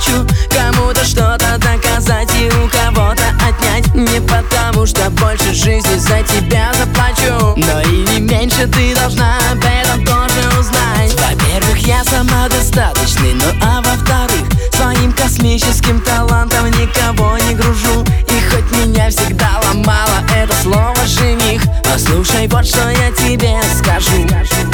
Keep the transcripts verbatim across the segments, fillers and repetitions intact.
хочу кому-то что-то доказать и у кого-то отнять. Не потому что больше жизни за тебя заплачу, но и не меньше ты должна об этом тоже узнать. Во-первых, я самодостаточный, ну а во-вторых, своим космическим талантом никого не гружу. И хоть меня всегда ломало это слово «жених», послушай, вот что я тебе скажу.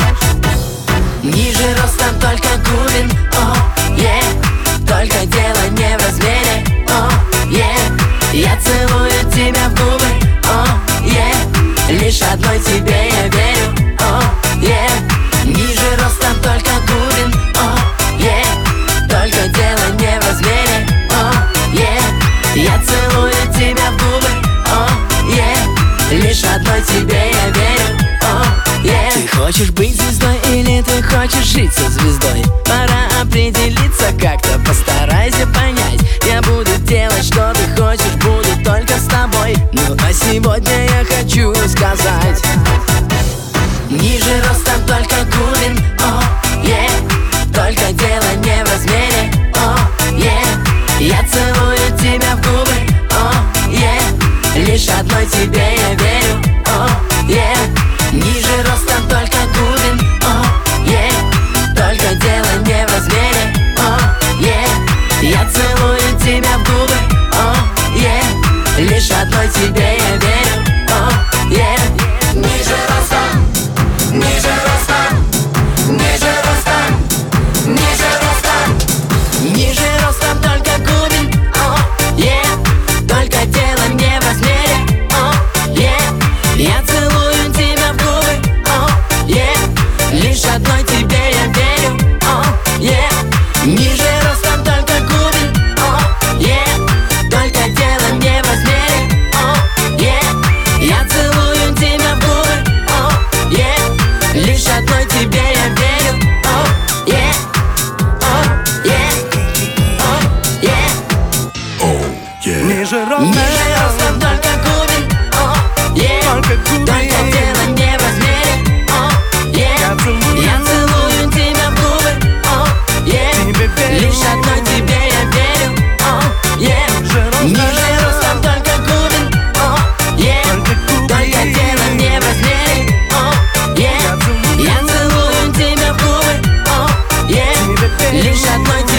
Ниже ростом только губин, о, е, только дело не в размере, о, е. Я целую тебя в губы, о, е, лишь одной тебе я верю, о, е. Ниже ростом только губин, о, е, только дело не в размере, о, е. Я целую тебя в губы, о, е, лишь одной тебе я верю, о, е. Ты хочешь быть звездой или ты хочешь жить со звездой? Пора определиться как-то, постарайся понять. Я буду делать, что ты хочешь, буду только с тобой. Ну а сегодня я хочу сказать: ниже ростом только губин, о, е, только дело не в размере, о, е. Я целую тебя в губы, о, е, лишь одной тебе я верю, о, е. Ниже ростом только губин, о, е, только дело не в размере, о, е. Я целую тебя в губы, о, е, лишь одной тебе я верю, о, е. Ниже ростом, ниже ростом, ниже ростом, ниже ростом, ниже ростом только губин, о, е, только дело не в размере, о, е. Я целую тебя в губы, о, е, лишь одной тебе я верю, о, е. Ниже ростом только губин, о, е, только дело не в размере, о, е. Я целую тебя в губы, о, е, лишь одной тебе я верю, о, е, о, е, о, е. Ниже ростом, Ниже ростом только губин, о, е, только губин, только дело не в размере, о, е. Я целую тебя в губы, о, е, лишь одной тебе я верю, о, е. Ниже ростом только губин, о, е, только дело не в размере, о, е. Я целую тебя в губы, о, е, лишь одной